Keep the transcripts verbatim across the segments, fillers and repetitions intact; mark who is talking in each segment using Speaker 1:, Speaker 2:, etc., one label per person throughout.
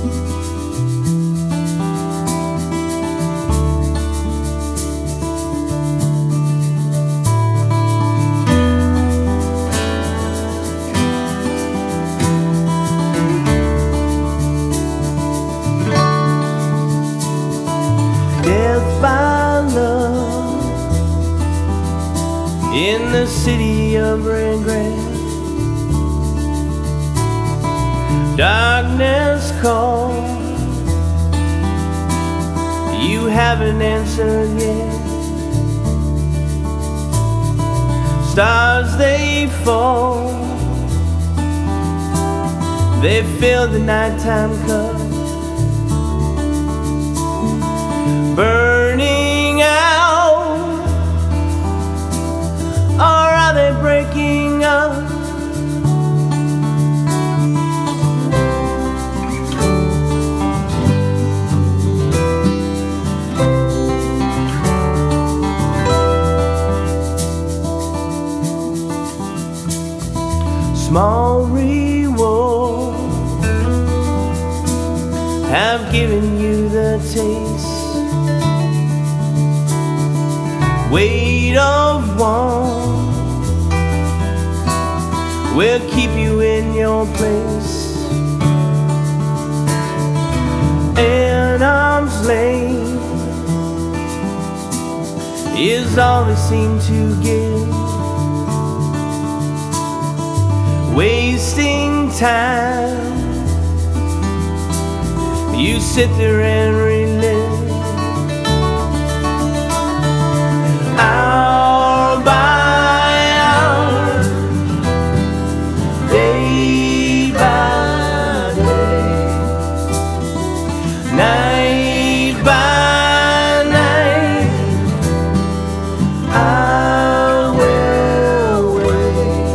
Speaker 1: In the city of regret, darkness calls. You haven't answered yet. Stars they fall, they fill the nighttime cup, burning out, or are they breaking up? Small reward have given you the taste, weight of one will keep you in your place. An arm's length is all they seem to give, wasting time. You sit there and relive hour by hour, day by day, night by night. I will wait.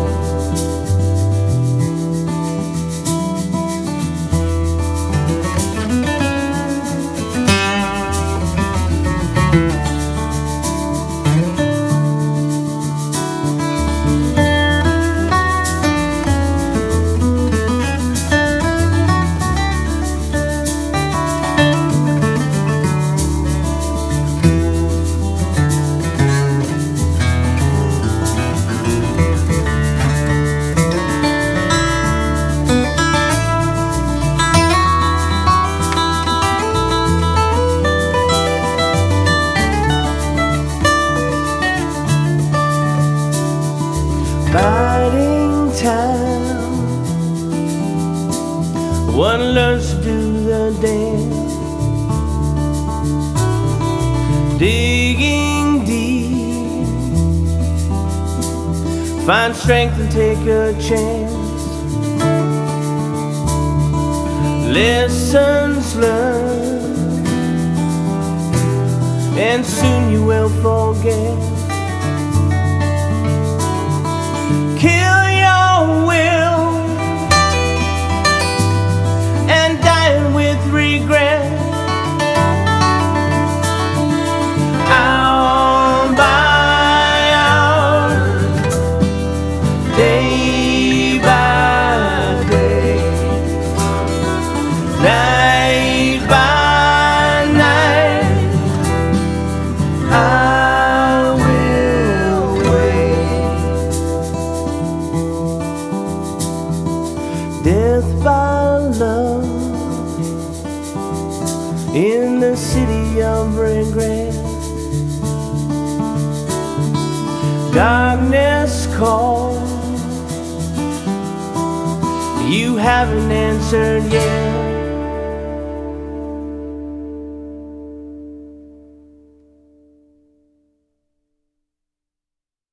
Speaker 1: Biding time, one learns to do the dance, digging deep, find strength and take a chance. Lessons learned, and soon you will forget. Kill your will and die with regret. Hour by hour, day by day, night by night. I will wait. Death by love in the city of regret, darkness calls. You haven't answered yet.